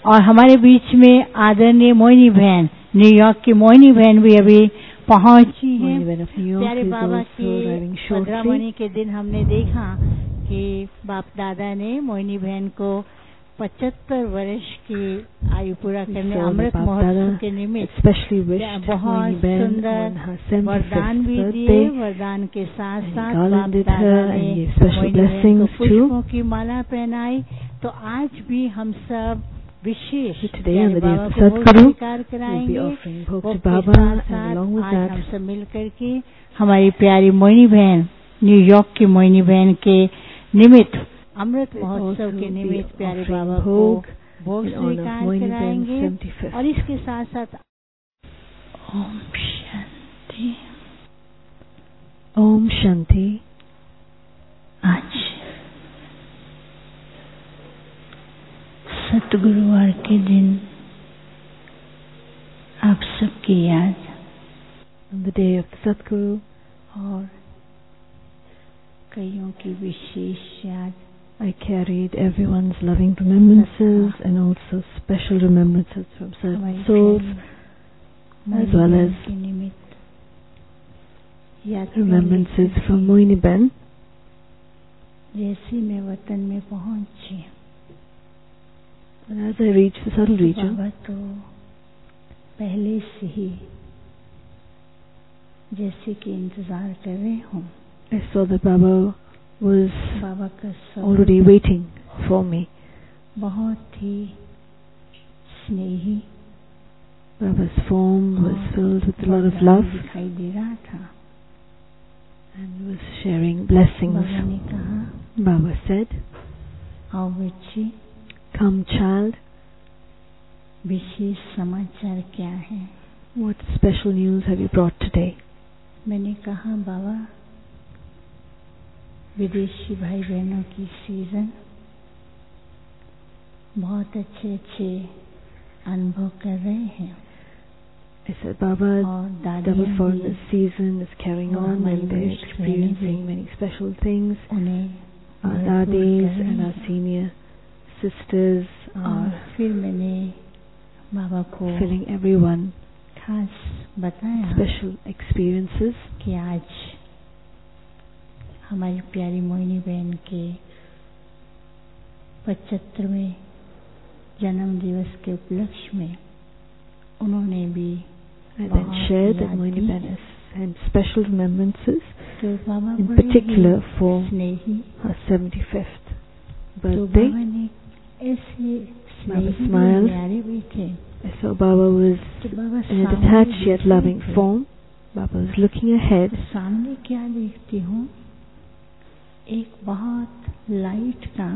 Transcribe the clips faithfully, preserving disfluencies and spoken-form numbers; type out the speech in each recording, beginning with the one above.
और हमारे बीच में आदरणीय मोहिनी बहन, न्यूयॉर्क की मोहिनी बहन भी अभी पहुंची है। प्यारे बाबा के पंद्रहमणि के दिन हमने देखा कि बाप दादा ने मोहिनी बहन को पचहत्तर वर्ष की आयु पूरा करने अमृत महोत्सव के निमित्त बहुत सुंदर वरदान भी दिए। वरदान के साथ साथ बाप दादा ने पुष्पों की माला पहनाई। तो आज भी हम सब विशेष बाबा को भोग स्वीकार कराएंगे। आज हम सब मिल करके हमारी प्यारी मोहिनी बहन, न्यूयॉर्क की मोहिनी बहन के निमित्त, अमृत महोत्सव के निमित्त प्यारे बाबा को भोग स्वीकार कराएंगे। और इसके साथ साथ ओम शांति, ओम शांति। आज सतगुरुवार के दिन आप सबकी याद, on the day of Satguru, और कईयों की विशेष याद, I carried everyone's loving remembrances and also special remembrances from certain souls, as well as remembrances from Moini Ben. जैसे मैं वतन में पहुंची, and as I reached the subtle region, बाबा तो पहले से ही जैसे कि इंतजार कर रहे हों, I saw that Baba was बाबा का already waiting for me. बहुत ही स्नेही, Baba's form was filled with a lot of love दिखाई दे रहा था, and was sharing blessings. बाबा ने कहा, Baba said, आओ बच्ची, come child, विशेष समाचार क्या है? what special news have you brought today? मैंने कहा, बाबा विदेशी भाई बहनों की सीजन, बहुत अच्छे अच्छे अनुभव कर रहे हैं। I said, Baba, double foreigner season is carrying on and they're experiencing many special things. Our dadis and our senior sisters are फिर मैंने बाबा को filling everyone खास बताया special experiences कि आज हमारी प्यारी मोहिनी बहन के पचहत्तरवें जन्म दिवस के उपलक्ष्य में उन्होंने भी I then shared that Moini Ben has had special remembrances, तो बाबा in particular for Snehi her seventy-fifth तो birthday. बाबा ने ऐसे Baba स्नेही smiled. प्यारे भी थे। I saw Baba was तो बाबा in a सामने detached yet देखते loving थे। form. Baba was looking ahead. सामने क्या देखती हूँ, एक बहुत लाइट का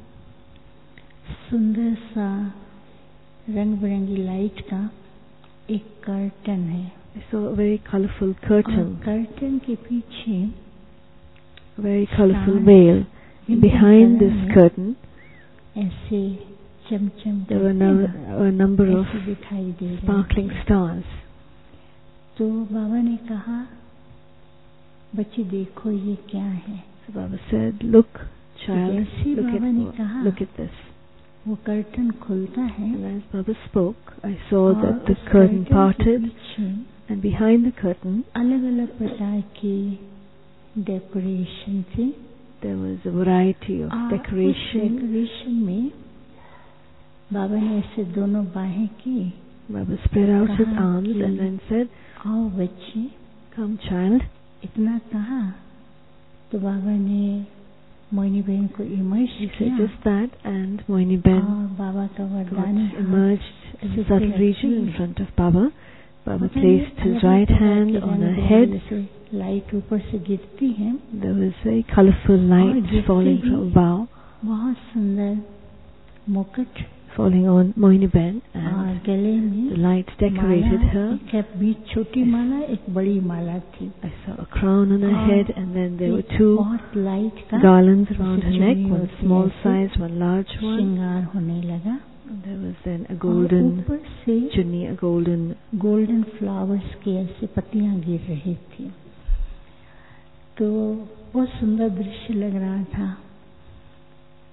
सुंदर सा रंग बिरंगी लाइट का एक कर्टन है। I saw a very colorful curtain, curtain के पीछे a very colorful veil. Behind this curtain, ऐसे चमचम there were no, a number of दिखाई दे sparkling stars. तो बाबा ने कहा, बच्ची देखो ये क्या है? So Baba said, look child, जैसे look बाबा ने at, कहा, look at this. वो कर्टन खुलता है। And as Baba spoke, I saw that the curtain parted, and behind the curtain अलग अलग प्रकार की डेकोरेशन थी। there was a variety of decoration. Decoration में बाबा ने ऐसे दोनों बाहें की। Baba spread out his arms and then said, आओ बच्ची, come child. इतना कहा तो बाबा ने मोहिनी बहन को इमर्ज किया। Just that, and Moini Ben और बाबा का वरदान emerged in the subtle region in front of Baba. Baba placed his right hand on her head. Light ऊपर से गिरती है। There was very colorful light falling from above, बहुत सुंदर मुकुट falling on Moini Ben, और and गले में the light decorated her. एक बीच छोटी माला, एक बड़ी माला थी। I saw a crown on her head, and then there were two बहुत लाइट का garlands around her neck, one small size, one large one. श्रृंगार होने लगा। There was then a golden ऊपर से chunni, a golden golden flowers की ऐसे पत्तियां गिर रही थी। तो बहुत सुंदर दृश्य लग रहा था।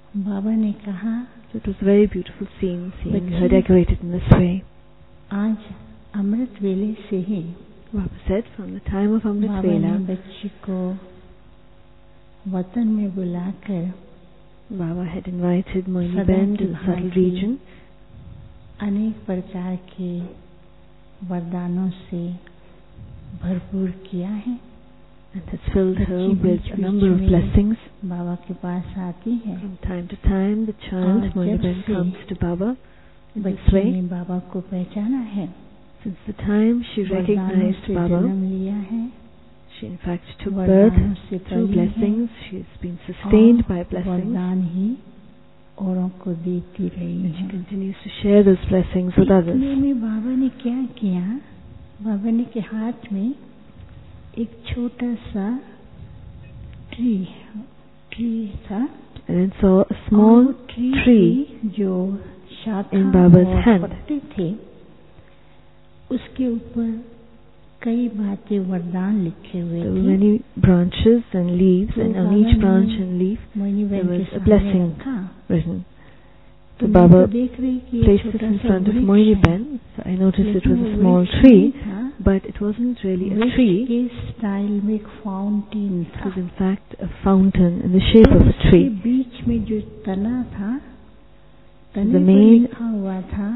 बाबा ने कहा, so it was a very beautiful scene, seeing her decorated in this way. आज अमृत वेले से ही Baba said, from the time of Amrit बाबा ने Vela, बच्ची को वतन में बुलाकर Baba had invited Moini Ben to the subtle region. अनेक प्रकार के वरदानों से भरपूर किया है, and has filled her with a number of blessings. बाबा के पास आती है. From time to time, the child Moini Ben comes to Baba in this बच्ची way. ने बाबा को पहचाना है. Since the time she recognized Baba, जन्म लिया है. she in fact took birth through blessings. She has been sustained by blessings. वरदान ही औरों को देती रही And she है. continues to share those blessings with others. इतने में बाबा ने क्या किया? बाबा ने के हाथ में एक छोटा सा ट्री ट्री था. And then saw a small tree जो शाखा in Baba's और hand. पत्ते थे, उसके ऊपर कई बातें वरदान लिखे हुए There were थे. many branches and leaves, and on each branch and leaf Moini there बहन was के a सामने blessing रखा. written. तो So मैं Baba तो देख रही कि ये placed it छोटा in सा front of वृक्ष Moini है. Ben. So I noticed it लेकिन was वो a small वृक्ष tree, नहीं था. but it wasn't really a वृक्ष tree. के स्टाइल में एक फाउंटेन It था. was in fact a fountain in the shape of a उसके tree. बीच में जो तना था, तने The पर main लिखा हुआ था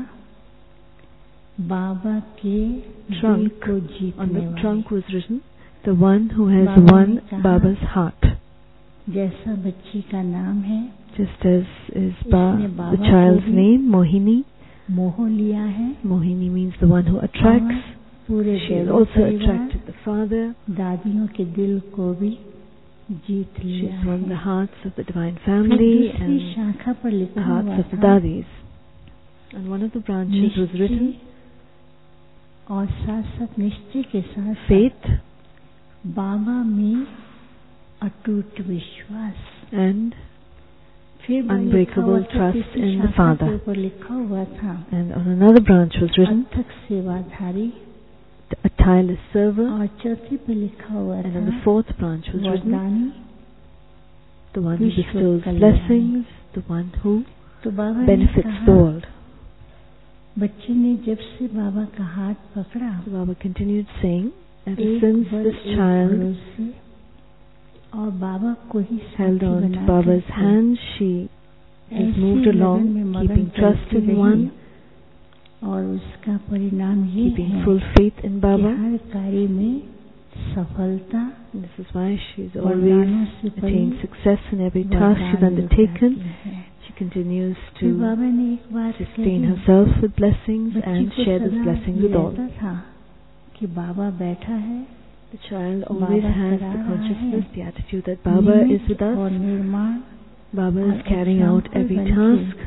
बाबा के trunk, दिल को on जीतने the वाले. trunk was written, the one who has Baba won ने कहा, Baba's heart. जैसा बच्ची का नाम है, Just as is ba, इसने the बाबा child's को भी name, Mohini. मोह लिया है. Mohini means the one who attracts. और पूरे She has दैवत also परिवार, attracted the father. दादियों के दिल को भी जीत She लिया has won है. the hearts of the divine फिर family दूसरी and शाखा पर the लिखा hearts हुआ of the था dadis. And one of the branches was written, और साथ साथ निश्चय के साथ faith बाबा में अटूट विश्वास. and फिर वहाँ लिखा unbreakable हुआ था, trust तीसरी in the शाखा के Father. ऊपर लिखा हुआ था And on another branch was written, अथक सेवाधारी. a tireless server. और चौथी पे लिखा हुआ And था on the fourth branch was written, वरदानी. the one who Vishwa bestows Kalyani. blessings, the one who तो बाबा ने benefits कहा, the world. बच्चे ने जब से बाबा का हाथ पकड़ा, So Baba continued saying, ever एक since वर this एक child भरोसे और बाबा को ही held साथी on to बना Baba's करके hand, she has ऐसे moved लगन along, में मगन keeping trust चलती in रही. one, और उसका परिणाम ये keeping है full faith in कि Baba. हर कार्य में सफलता, This is why she's always वरदानों से attained परी success in every task she's वरदान undertaken. लुटाती है. She continues फिर to बाबा ने एक बात sustain कही, herself with blessings बच्ची and को share those सदा blessings ये with all. रहता था कि बाबा बैठा है, The child always Baba has करा the रहा consciousness, है. the attitude that Baba is निमित्त with us. और निर्माण Baba और is carrying out example every बनके task.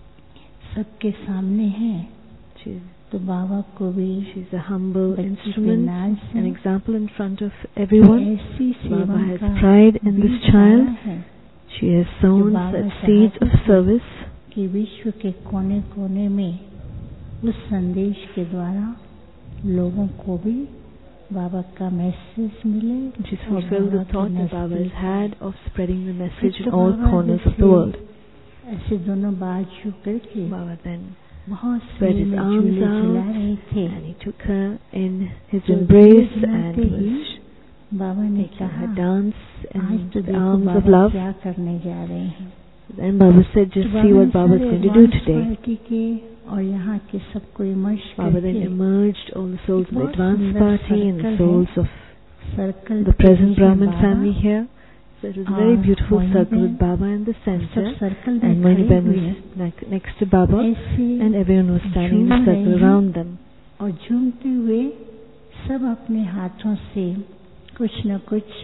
सबके सामने है. She's, तो बाबा को भी she's a humble बच्ची पे instrument, नाज है. an example in front of everyone. ऐसी Baba सेवा has का pride in this बीज child. डाला है She has sown Baba such seeds of चाहती थी service कि विश्व के कोने कोने में उस संदेश के द्वारा लोगों को भी बाबा का मैसेज मिले. She's और fulfilled the बाबा के thought that Baba has नजदीक had of spreading the message फिर in तो all बाबा corners of जैसे the world. ऐसे दोनों बाजू करके Baba then बहुत spread his में arms झूले झुला out रहे थे. and he took her in his तो embrace झूले and झुलाते ही was बाबा ने making her कहा, dance आज in तो the देखो arms of बाबा love. क्या करने जा रहे हैं. Then Baba said, just तो see बाबा what ने Baba's सारे going to do advance today. Party के और यहाँ के सबको इमर्श Baba then करके emerged all the souls of the बहुत advanced सुंदर party and the circle souls of circle the present के बीच में Brahmin Baba family here. So it was a very और beautiful मोहिनी circle बहन with Baba in the सब center, circle and में Moini खड़े Ben हुए was like next to Baba, ऐसे and everyone was standing in a झूम circle रहे हैं around them. और झूमते हुए सब अपने हाथों से कुछ न कुछ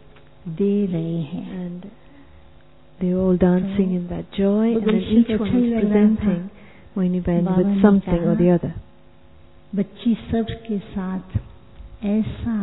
दे रहे हैं. And they were all dancing in that joy, वो and then दृश्य each तो one अच्छा ही was लग रहा था. presenting Moini Ben बाबा ने with something or कहा, the other. बच्ची सबके साथ ऐसा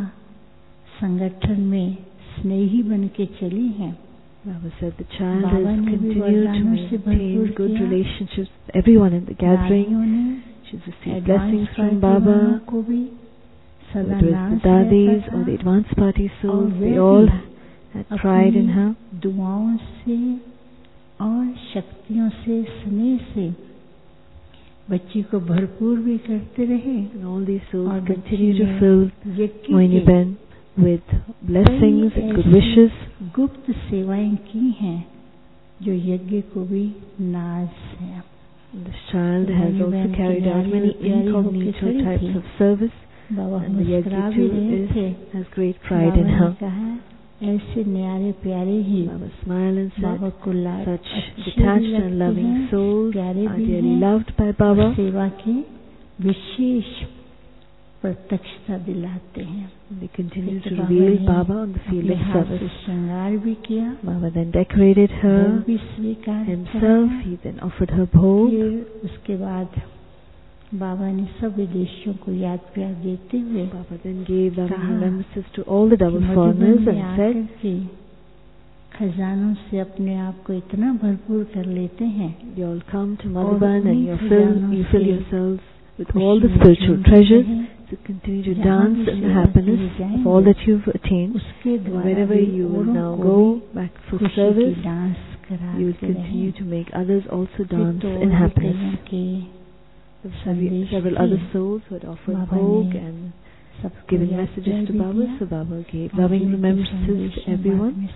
संगठन में स्नेही बन के चली है. Baba said the child Baba has ने भी continued to वरदानों से maintain भरपूर good किया. relationships with everyone in the gathering. दादियों ने She's received advance blessings from party वालों Baba, को भी सदा whether it's नाज the daddies रहता or the था. advanced party souls, और they वे all भी had pride in अपनी her. दुआओं से और शक्तियों से स्नेह से बच्ची को भरपूर भी करते रहे। And all these souls continue to fill Moini Ben with blessings and good wishes. गुप्त सेवाएं की हैं जो यज्ञ को भी नाज है। This child has also carried out many incognito types of service, and the yajna too is, has great pride in her. ऐसे न्यारे प्यारे ही Baba smiled and said, such detached and loving souls are dearly loved by Baba. सेवा की विशेष प्रत्यक्षता दिलाते हैं। They continue to reveal Baba on the field of service. श्रृंगार भी किया। Baba then decorated her भी स्वीकार himself. He then offered her bhog. उसके बाद बाबा ने सब विदेशियों को याद प्यार देते हुए Baba then gave loving remembrances to all the double foreigners and said कि खजानों से अपने आप को इतना भरपूर कर लेते हैं। You all come to Madhuban and you fill, you fill yourselves with all the spiritual treasures to continue to dance in the happiness of all that you've attained. Wherever you will now go back for service, you will continue to make others also dance in happiness. Several other souls who had offered bhog and given messages to Baba, so Baba gave loving remembrances to everyone.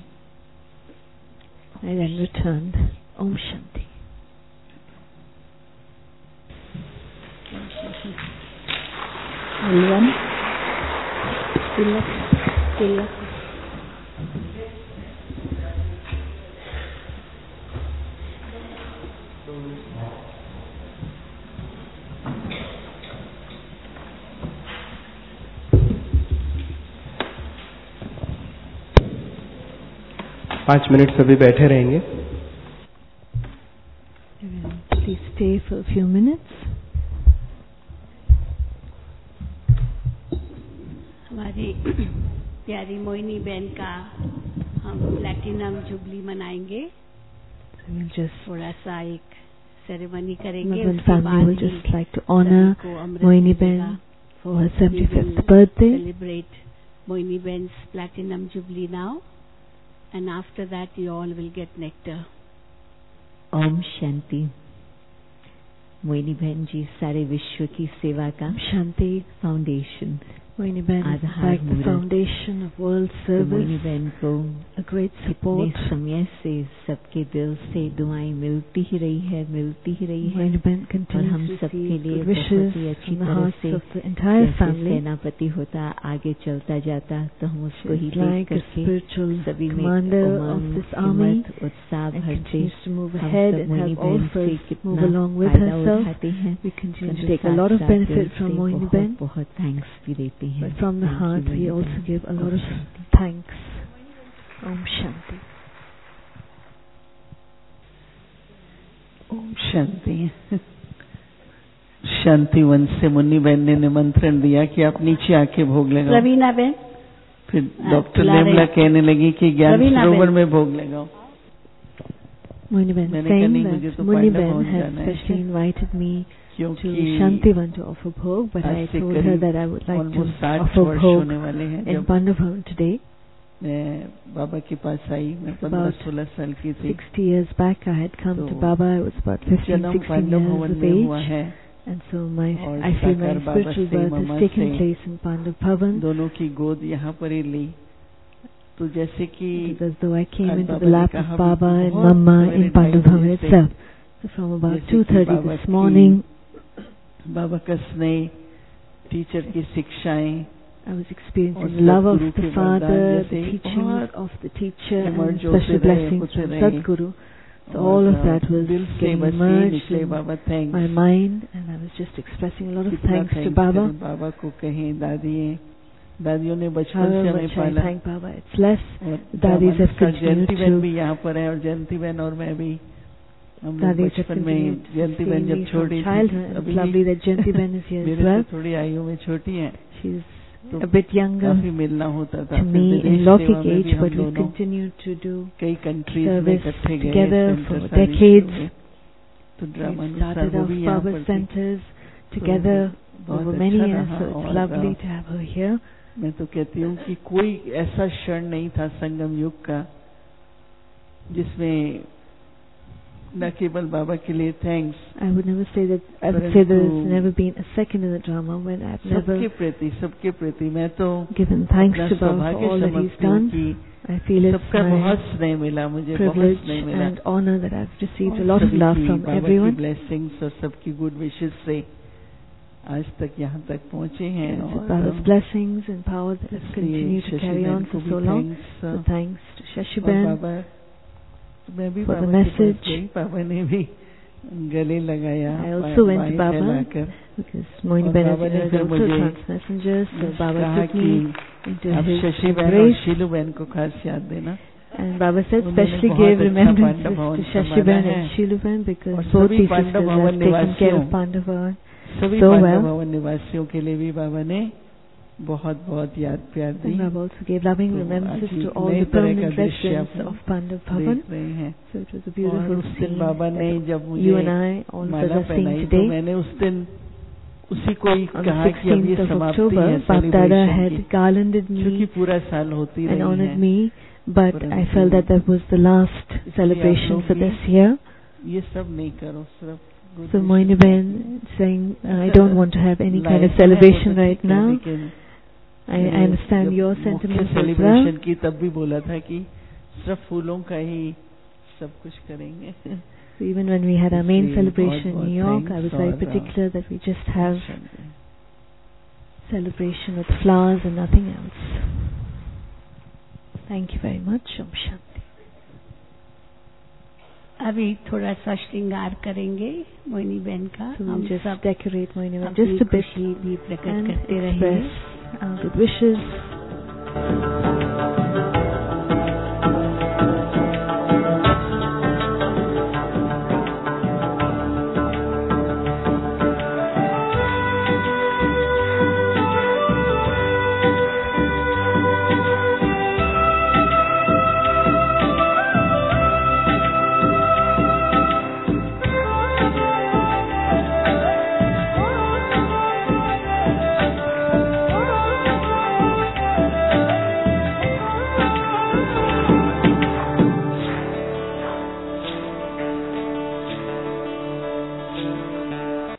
I then returned. Om Shanti. One, tilak, tilak. पाँच मिनट सभी बैठे रहेंगे। Please stay for a few minutes. हमारी प्यारी मोइनी बहन का हम प्लैटिनम जुबली मनाएंगे। So we'll just थोड़ा सा एक सेरेमनी करेंगे। Madhuban family will just like to honor Moini Ben for her seventy-fifth birthday. Celebrate Moini Ben's platinum jubilee now. And after that you all will get nectar. Om Shanti. Moini बहन जी सारे विश्व की सेवा का शांति foundation Moini Ben is like the foundation of world service. Moini बहन को a great support. इतने समय से सबके दिल से दुआएं मिलती ही रही है मिलती ही रही है Moini Ben और हम continues to सबके receive लिए good wishes बहुत ही अच्छी from the तरह hearts से of the entire जैसे family. सेनापति होता आगे चलता जाता तो हम उसको ही She's देख like a करके spiritual सभी में commander of Umang this army हिम्मत उत्साह and भरते continues to move हम ahead सब and मोइनी help all बहन से of us कितना move along with फायदा herself. उठाते हैं We continue to परंतु take a lot of साथ-साथ benefit दिल from से Moini बहुत Ben. बहुत थैंक्स भी देते हैं। But from the Thank you, heart we Moini also बहन। give a lot Om of Shanti. thanks. Om Shanti. Om Shanti. Shantivan से मुन्नी बहन ने निमंत्रण दिया कि आप नीचे आके भोग लगाओ। रवीना बहन फिर डॉक्टर निर्मला कहने लगी कि ज्ञान सरोवर में भोग लगाओ। Moini Ben मैंने कहा saying नहीं मुझे that तो Moini पांडव Ben भवन had जाना है specially invited me to क्योंकि Shantivan to offer bhog, but I आज से told her करीब that I would like to almost साठ offer वर्ष bhog होने वाले हैं in जब Pandavan today. मैं बाबा के पास आई। मैं पंद्रह About सोलह साल की थी। sixty years back I had come to तो Baba. I was about fifteen, जन्म sixteen पांडव years भवन of में हुआ age. है And so my, और I feel my साकार बाबा spiritual से birth ममा has taken से place in Pandav Bhavan. दोनों की गोद यहाँ पर ही ली। तो जैसे कि Because though I came आज into बाबा the ने lap कहा of भी Baba and बहुत Mama सवेरे in Pandav ढाई Bhavan बजे से itself. So from about जैसे two कि thirty बाबा this की morning बाबा का स्नेह, टीचर की शिक्षाएं, I was experiencing और the love of Sadguru the के father, वरदान the जैसे teachings बहुत of the teacher, emerge and होते special रहे, blessings होते from रहे। Sadguru. So all of that was दिल से getting बस ये immersed निकले in Baba thanks. my mind, and I was just expressing a lot of कितना thanks to thanks Baba. करें बाबा को कहें। दादी दादियों ने बचपन से However हमें much I पाला thank Baba, it's less. और Daddies have दामाद continued जयंती बहन to भी यहाँ पर है और जयंती बहन और मैं भी हम लोग Daddies have बचपन में continued to जयंती see बहन me जब from छोटी थी childhood. अभी It's lovely that Jayanti Ben is here as मेरे well. से थोड़ी आयु में छोटी है She's तो a bit younger काफी मिलना होता था। to फिर me विदेश in सेवा Lokik में age, भी हम but we दोनों continued to do कई कंट्रीज में service इकट्ठे गए। together सेंटर for सारी decades. शुरू हुए। तो We ड्रामा started वो off भी यहाँ Baba पर थी। centers together बहुत over अच्छा many years, रहा so it's और lovely to have her here. मैं तो कहती हूँ कि कोई ऐसा क्षण नहीं था संगम युग का जिसमें न केवल बाबा के लिए thanks, I would never say that. I would say there's never been a second in the drama when I've never सबके प्रति सबके प्रति मैं तो given thanks to Baba for all that he's done. I feel it's सबका my बहुत स्नेह मिला मुझे, बहुत privilege स्नेह मिला and honor that I've received a lot of love from everyone. Blessings और सबकी गुड विशेस से आज तक यहाँ तक पहुँचे हैं It's और Baba's blessings and power that has continued to carry on for so long. So thanks to Shashi Ben मैं भी for the बाबा के पास message. गई, बाबा ने भी गले लगाया। I also went to Baba फैलाकर। because Moini Ben बाबा ने is जब also a मुझे trans-messenger, so Baba कहा took me into अब his शशि बहन और embrace. शीलू बहन को खास याद देना। And Baba said उन्होंने specially बहुत gave अच्छा remembrances पांडव भवन to Shashi संभाला Ben है। and Shilu Ben because और both सभी these पांडव sisters भवन have taken care निवासियों of Pandava सभी so पांडव well. भवन निवासियों के लिए भी बाबा ने बहुत बहुत याद प्यार दी। And Baba also gave loving तो remembrances आज to एक all नए the तरह का permanent दृश्य आप residents of Pandav Bhavan. देख रहे हैं। So it was a और beautiful उस दिन scene बाबा ने that जब you मुझे and I, all of us Mala are seeing पहनाई तो today. मैंने उस दिन उसी को ही On the कहा कि अब ये sixteenth of समाप्ति October, है Bap Dada सेलिब्रेशन had की, garlanded क्योंकि me पूरा साल होती and रही honored है। me, but I परंतु felt that that was the last इसलिए celebration आप for लोग this year. ये सब नहीं करो, सिर्फ good So wishes Moini Ben saying, I don't want to have any kind of celebration right now. लेकिन I, I understand your sentiments as well. Celebration की तब भी बोला था कि सिर्फ फूलों का ही सब कुछ करेंगे। So even when we had our main इसलिए celebration in बहुत New York, बहुत I was thanks very और, particular that we just have uh, celebration with flowers and nothing else. Thank you very much. Om Shanti. अभी थोड़ा सा श्रृंगार करेंगे मोहिनी बहन का। So हम we'll just सब decorate Moini Ben अपनी just a bit खुशी भी प्रकट and करते express रहेंगे। our good wishes.